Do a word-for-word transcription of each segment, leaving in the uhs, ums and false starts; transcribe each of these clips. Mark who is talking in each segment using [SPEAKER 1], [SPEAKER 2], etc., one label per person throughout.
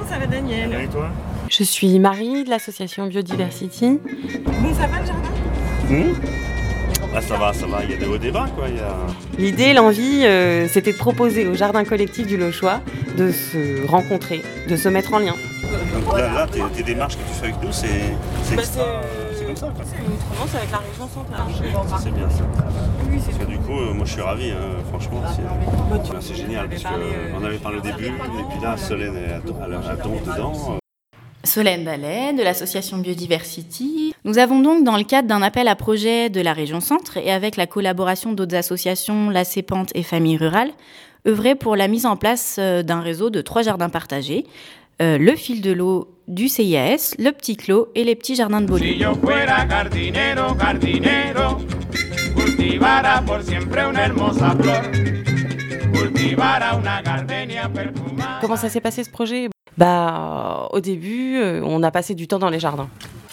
[SPEAKER 1] ça va Daniel.
[SPEAKER 2] Et toi?
[SPEAKER 3] Je suis Marie de l'association Biodiversity.
[SPEAKER 1] Bon, ça va le jardin?
[SPEAKER 2] Mmh. Ah, ça va, ça va, il y a des hauts débats quoi. Il y a...
[SPEAKER 3] L'idée, l'envie, euh, c'était de proposer au jardin collectif du Lochois de se rencontrer, de se mettre en lien.
[SPEAKER 2] Donc là, là tes, tes démarches que tu fais avec nous, c'est, c'est,
[SPEAKER 3] Bah,
[SPEAKER 2] extra,
[SPEAKER 3] c'est-
[SPEAKER 2] c'est comme ça quoi.
[SPEAKER 3] C'est autrement, c'est avec la région centre.
[SPEAKER 2] Ça, c'est bien ça.
[SPEAKER 3] Oui, c'est
[SPEAKER 2] Parce que du coup, euh, moi je suis ravi, hein, franchement, c'est, là, c'est génial parce qu'on avait parlé au début, et puis là, Solène est à, à, à donc dedans.
[SPEAKER 4] Solène Ballet de l'association Biodiversity. Nous avons donc, dans le cadre d'un appel à projet de la région Centre et avec la collaboration d'autres associations, la Cépante et Famille Rurale, œuvré pour la mise en place d'un réseau de trois jardins partagés, euh, le fil de l'eau du C I A S, le Petit Clos et les petits jardins de Beaulieu.
[SPEAKER 5] Si yo fuera jardinero, jardinero, cultivara por siempre una hermosa flor, cultivara una gardenia perfumada.
[SPEAKER 3] Comment ça s'est passé ce projet? Bah, au début, euh, on a passé du temps dans les jardins.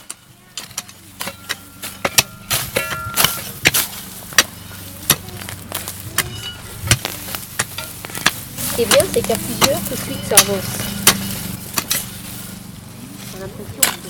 [SPEAKER 6] Ce qui est bien, c'est qu'à plusieurs, tout de suite, ça avance. On a l'impression que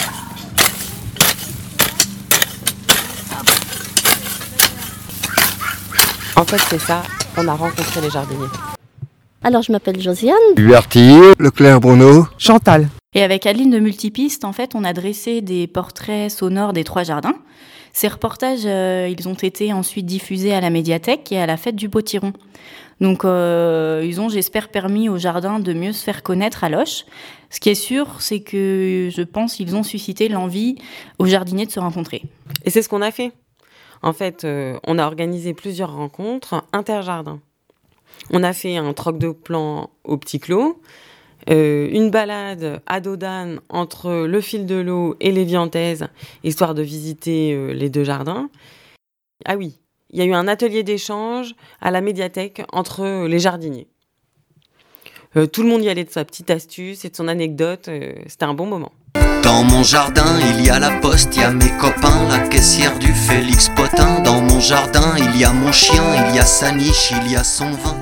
[SPEAKER 6] voilà.
[SPEAKER 3] En fait, c'est ça, on a rencontré les jardiniers.
[SPEAKER 6] Alors, je m'appelle Josiane.
[SPEAKER 7] Huberti, Leclerc Bruno, Chantal.
[SPEAKER 4] Et avec Adeline de Multipiste, en fait, on a dressé des portraits sonores des trois jardins. Ces reportages, euh, ils ont été ensuite diffusés à la médiathèque et à la fête du Potiron. Donc, euh, ils ont, j'espère, permis aux jardins de mieux se faire connaître à Loches. Ce qui est sûr, c'est que, je pense, ils ont suscité l'envie aux jardiniers de se rencontrer.
[SPEAKER 3] Et c'est ce qu'on a fait. En fait, euh, on a organisé plusieurs rencontres interjardins. On a fait un troc de plants au Petit Clos, euh, une balade à dos d'âne entre le fil de l'eau et les Viantaises, histoire de visiter euh, les deux jardins. Ah oui, il y a eu un atelier d'échange à la médiathèque entre les jardiniers. Euh, tout le monde y allait de sa petite astuce et de son anecdote. Euh, c'était un bon moment.
[SPEAKER 8] Dans mon jardin, il y a la poste, il y a mes copains, la caissière du Félix Potin. Dans mon jardin, il y a mon chien, il y a sa niche, il y a son vin.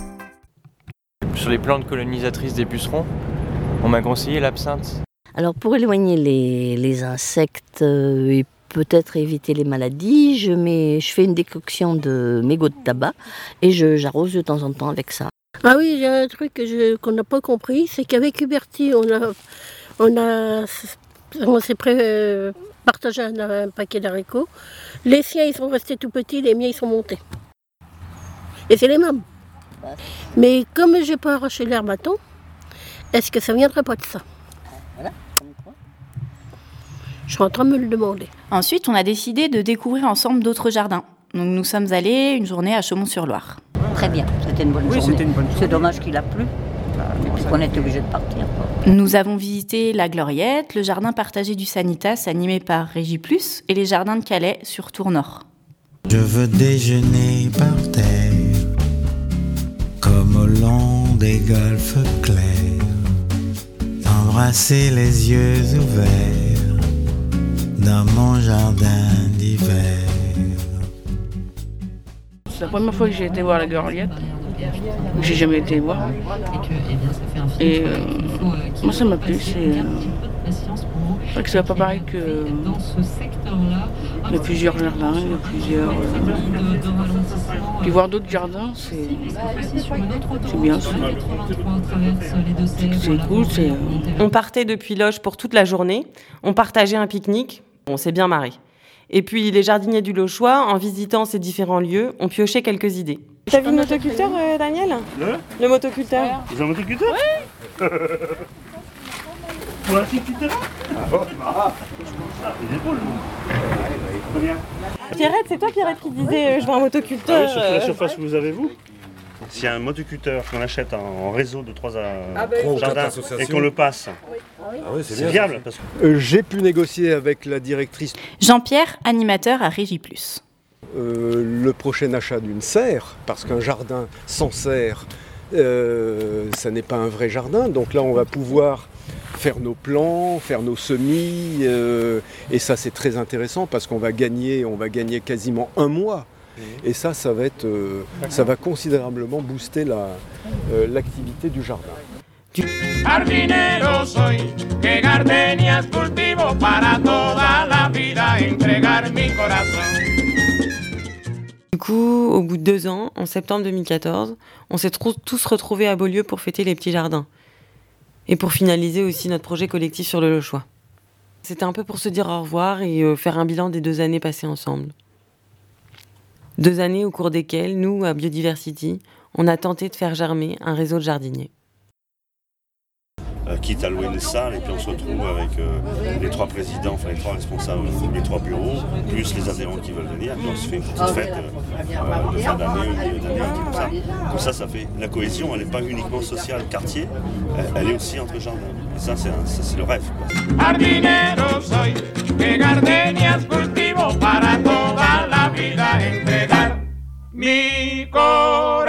[SPEAKER 9] Sur les plantes colonisatrices des pucerons, on m'a conseillé l'absinthe.
[SPEAKER 6] Alors, pour éloigner les, les insectes euh, et peut-être éviter les maladies, je, mets, je fais une décoction de mégots de tabac et je, j'arrose de temps en temps avec ça.
[SPEAKER 10] Ah oui, il y a un truc que je, qu'on n'a pas compris, c'est qu'avec Huberti, on a, on a, on s'est pré, euh, partagé un, un paquet d'haricots. Les siens, ils sont restés tout petits, les miens, ils sont montés. Et c'est les mêmes. Mais comme je n'ai pas arraché l'herbe à temps, est-ce que ça ne viendrait pas de ça?
[SPEAKER 6] Voilà, comme quoi.
[SPEAKER 10] Je suis en train de me le demander.
[SPEAKER 4] Ensuite, on a décidé de découvrir ensemble d'autres jardins. Donc, nous sommes allés une journée à Chaumont-sur-Loire.
[SPEAKER 6] Très bien, c'était une bonne
[SPEAKER 11] oui,
[SPEAKER 6] journée.
[SPEAKER 11] C'était une bonne journée.
[SPEAKER 6] C'est dommage qu'il a plu, mais qu'on était obligé de partir. Quoi.
[SPEAKER 4] Nous avons visité la Gloriette, le jardin partagé du Sanitas animé par Régie Plus et les jardins de Calais sur Tour Nord.
[SPEAKER 12] Je veux déjeuner par terre, comme au long des golfes clairs, embrasser les yeux ouverts dans mon jardin d'hiver.
[SPEAKER 13] C'est la première fois que j'ai été voir la Gloriette. J'ai jamais été voir. Et euh, moi ça m'a plu. C'est euh, vrai que c'est pas pareil que. Il y a plusieurs jardins, il y a plusieurs. Euh, puis voir d'autres jardins, c'est. C'est bien. C'est, c'est cool. C'est, euh...
[SPEAKER 3] On partait depuis Loches pour toute la journée. On partageait un pique-nique. On s'est bien marré. Et puis les jardiniers du Lochois, en visitant ces différents lieux, ont pioché quelques idées. T'as vu le motoculteur, euh, Daniel?
[SPEAKER 2] Le
[SPEAKER 3] Le motoculteur.
[SPEAKER 2] Vous avez un motoculteur? Oui. Pour la motoculteur? Ah, il est beau, le bien.
[SPEAKER 3] Pierrette, c'est toi Pierrette qui disait euh, je veux un motoculteur.
[SPEAKER 2] Ah oui, surtout la surface que vous avez vous. S'il y a un motoculteur qu'on achète en, en réseau de trois, à, trois jardins et qu'on le passe, ah oui, c'est, c'est viable. Parce que...
[SPEAKER 7] euh, j'ai pu négocier avec la directrice.
[SPEAKER 4] Jean-Pierre, animateur à Régie Plus.
[SPEAKER 7] Euh, le prochain achat d'une serre, parce qu'un jardin sans serre, euh, ça n'est pas un vrai jardin. Donc là, on va pouvoir faire nos plants, faire nos semis, euh, et ça c'est très intéressant parce qu'on va gagner, on va gagner quasiment un mois. Et ça, ça va être, euh, ça va considérablement booster la, euh, l'activité du jardin.
[SPEAKER 5] Jardinero soy, que gardenias cultivo para toda la vida entregar mi corazón.
[SPEAKER 3] Du coup, au bout de deux ans, en septembre deux mille quatorze, on s'est tr- tous retrouvés à Beaulieu pour fêter les petits jardins. Et pour finaliser aussi notre projet collectif sur le Lochois. C'était un peu pour se dire au revoir et euh, faire un bilan des deux années passées ensemble. Deux années au cours desquelles, nous, à Biodiversity, on a tenté de faire germer un réseau de jardiniers.
[SPEAKER 2] Euh, quitte à louer une salle, et puis on se retrouve avec euh, les trois présidents, enfin les trois responsables, les trois bureaux, plus les adhérents qui veulent venir, et puis on se fait une petite fête euh, de fin d'année, au milieu d'année, un truc comme ça. Comme ça, ça fait la cohésion, elle n'est pas uniquement sociale, quartier, elle, elle est aussi entre jardins. Et ça, c'est, un, ça, c'est le rêve.
[SPEAKER 5] Jardinero soy, que gardenias cultivo para toda la vida entregar mi corazón.